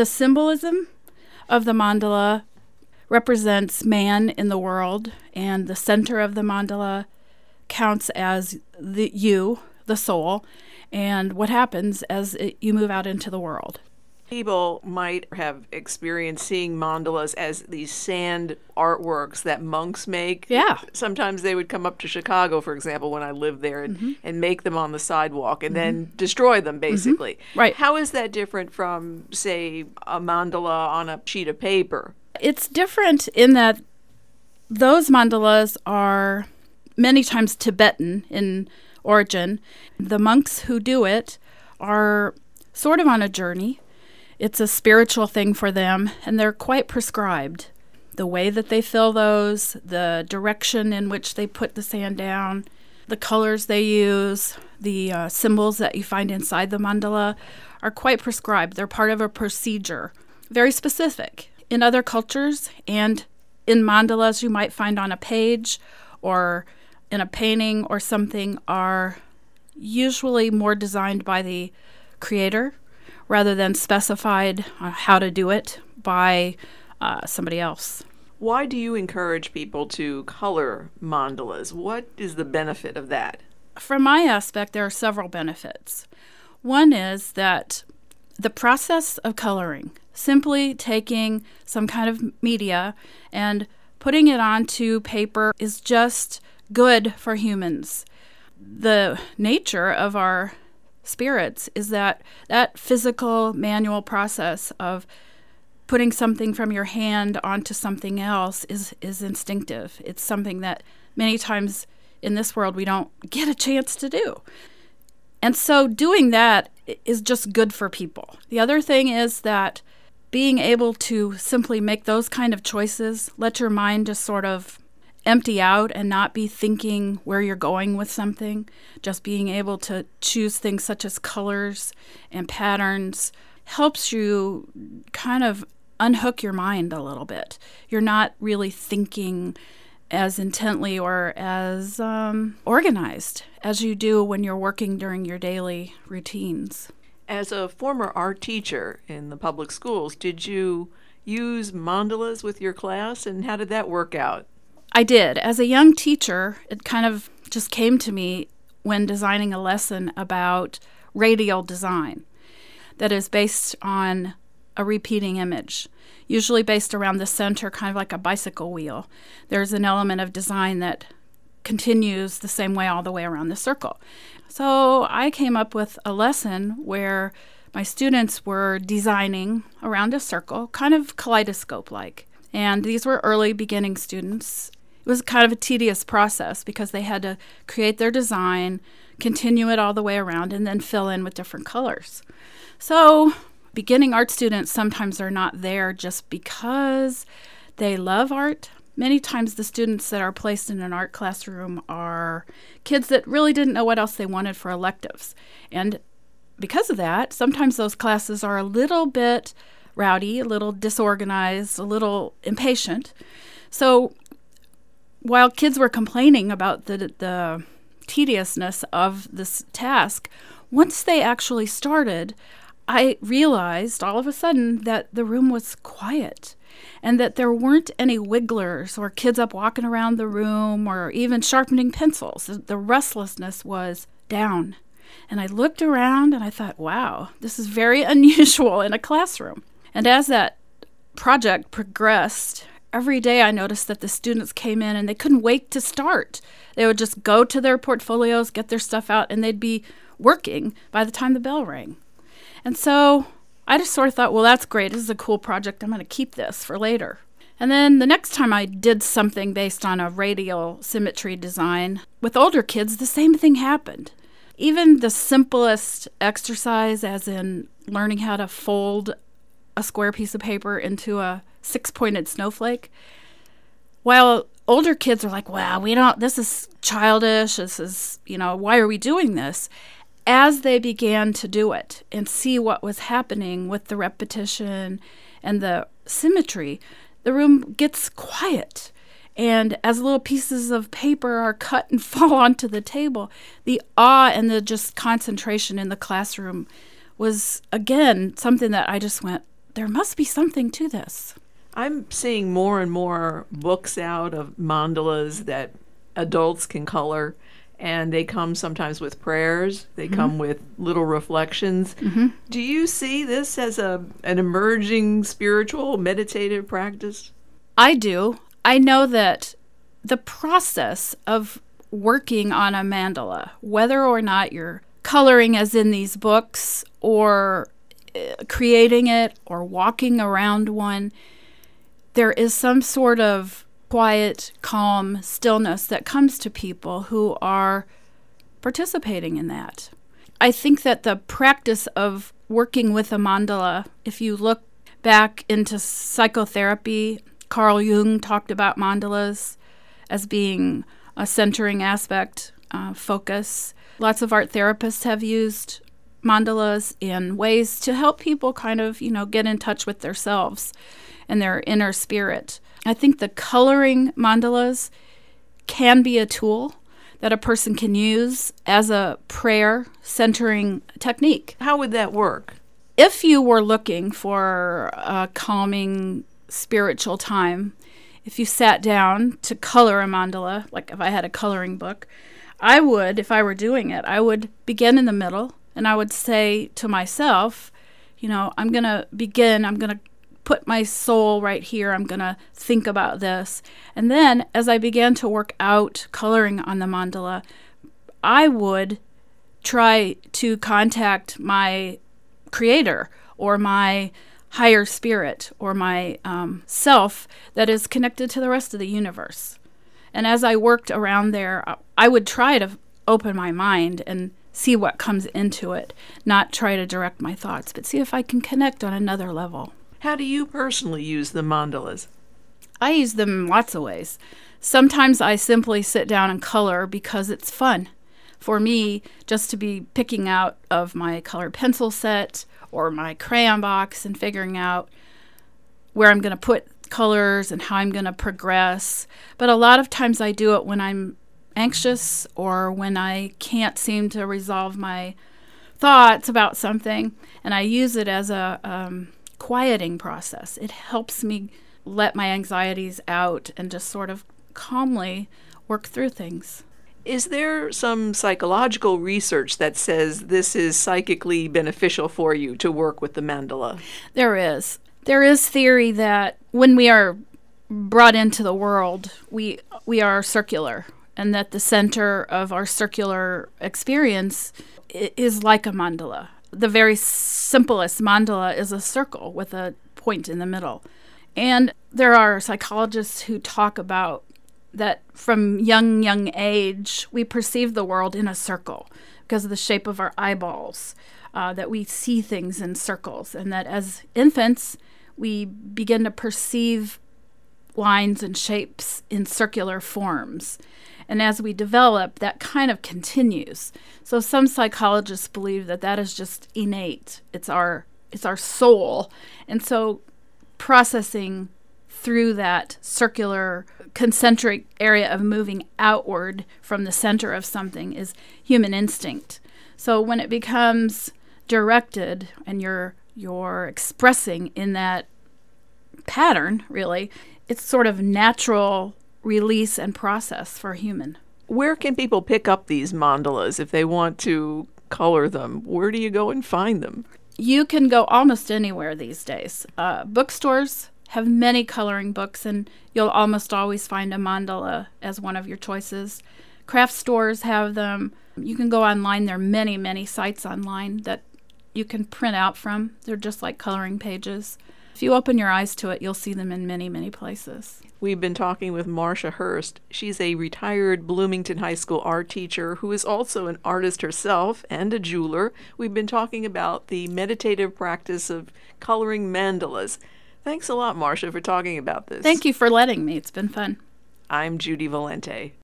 The symbolism of the mandala represents man in the world, and the center of the mandala counts as the soul, and what happens as you move out into the world. People might have experienced seeing mandalas as these sand artworks that monks make. Yeah. Sometimes they would come up to Chicago, for example, when I lived there, and make them on the sidewalk and then destroy them, basically. Right. How is that different from, say, a mandala on a sheet of paper? It's different in that those mandalas are many times Tibetan in origin. The monks who do it are sort of on a journey. It's a spiritual thing for them, and they're quite prescribed. The way that they fill those, the direction in which they put the sand down, the colors they use, the symbols that you find inside the mandala are quite prescribed. They're part of a procedure, very specific. In other cultures and in mandalas you might find on a page or in a painting or something are usually more designed by the creator rather than specified how to do it by somebody else. Why do you encourage people to color mandalas? What is the benefit of that? From my aspect, there are several benefits. One is that the process of coloring, simply taking some kind of media and putting it onto paper, is just good for humans. The nature of our spirits is that physical manual process of putting something from your hand onto something else is instinctive. It's something that many times in this world we don't get a chance to do. And so doing that is just good for people. The other thing is that being able to simply make those kind of choices, let your mind just sort of empty out and not be thinking where you're going with something, just being able to choose things such as colors and patterns helps you kind of unhook your mind a little bit. You're not really thinking as intently or as organized as you do when you're working during your daily routines. As a former art teacher in the public schools, did you use mandalas with your class, and how did that work out? I did. As a young teacher, it kind of just came to me when designing a lesson about radial design that is based on a repeating image, usually based around the center, kind of like a bicycle wheel. There's an element of design that continues the same way all the way around the circle. So I came up with a lesson where my students were designing around a circle, kind of kaleidoscope-like. And these were early beginning students. It was kind of a tedious process because they had to create their design, continue it all the way around, and then fill in with different colors. So beginning art students sometimes are not there just because they love art. Many times the students that are placed in an art classroom are kids that really didn't know what else they wanted for electives. And because of that, sometimes those classes are a little bit rowdy, a little disorganized, a little impatient. So while kids were complaining about the tediousness of this task, once they actually started, I realized all of a sudden that the room was quiet and that there weren't any wigglers or kids up walking around the room or even sharpening pencils. The restlessness was down. And I looked around and I thought, wow, this is very unusual in a classroom. And as that project progressed, every day I noticed that the students came in and they couldn't wait to start. They would just go to their portfolios, get their stuff out, and they'd be working by the time the bell rang. And so I just sort of thought, well, that's great. This is a cool project. I'm going to keep this for later. And then the next time I did something based on a radial symmetry design, with older kids, the same thing happened. Even the simplest exercise, as in learning how to fold a square piece of paper into a 6-pointed snowflake, while older kids are like, wow, this is childish, this is, why are we doing this? As they began to do it and see what was happening with the repetition and the symmetry, the room gets quiet. And as little pieces of paper are cut and fall onto the table, the awe and the just concentration in the classroom was, again, something that I just went, there must be something to this. I'm seeing more and more books out of mandalas that adults can color, and they come sometimes with prayers. They come with little reflections. Do you see this as an emerging spiritual meditative practice? I do. I know that the process of working on a mandala, whether or not you're coloring as in these books or creating it or walking around one, there is some sort of quiet, calm stillness that comes to people who are participating in that. I think that the practice of working with a mandala, if you look back into psychotherapy, Carl Jung talked about mandalas as being a centering aspect, focus. Lots of art therapists have used mandalas in ways to help people kind of, get in touch with themselves and their inner spirit. I think the coloring mandalas can be a tool that a person can use as a prayer centering technique. How would that work? If you were looking for a calming spiritual time, if you sat down to color a mandala, like if I had a coloring book, I would, if I were doing it, I would begin in the middle and I would say to myself, I'm going to put my soul right here. I'm going to think about this. And then as I began to work out coloring on the mandala, I would try to contact my creator or my higher spirit or my self that is connected to the rest of the universe. And as I worked around there, I would try to open my mind and see what comes into it, not try to direct my thoughts, but see if I can connect on another level. How do you personally use the mandalas? I use them in lots of ways. Sometimes I simply sit down and color because it's fun. For me, just to be picking out of my colored pencil set or my crayon box and figuring out where I'm going to put colors and how I'm going to progress. But a lot of times I do it when I'm anxious or when I can't seem to resolve my thoughts about something, and I use it as a quieting process. It helps me let my anxieties out and just sort of calmly work through things. Is there some psychological research that says this is psychically beneficial for you to work with the mandala? There is. There is theory that when we are brought into the world, we are circular, and that the center of our circular experience is like a mandala. The very simplest mandala is a circle with a point in the middle. And there are psychologists who talk about that from young age, we perceive the world in a circle because of the shape of our eyeballs, that we see things in circles, and that as infants, we begin to perceive lines and shapes in circular forms. And as we develop, that kind of continues. So some psychologists believe that that is just innate. It's our soul. And so processing through that circular concentric area of moving outward from the center of something is human instinct. So when it becomes directed and you're expressing in that pattern, really, it's sort of natural release and process for a human. Where can people pick up these mandalas if they want to color them? Where do you go and find them? You can go almost anywhere these days. Bookstores have many coloring books, and you'll almost always find a mandala as one of your choices. Craft stores have them. You can go online. There are many sites online that you can print out from. They're just like coloring pages. If you open your eyes to it, you'll see them in many places. We've been talking with Marcia Hurst. She's a retired Bloomington High School art teacher who is also an artist herself and a jeweler. We've been talking about the meditative practice of coloring mandalas. Thanks a lot, Marcia, for talking about this. Thank you for letting me. It's been fun. I'm Judy Valente.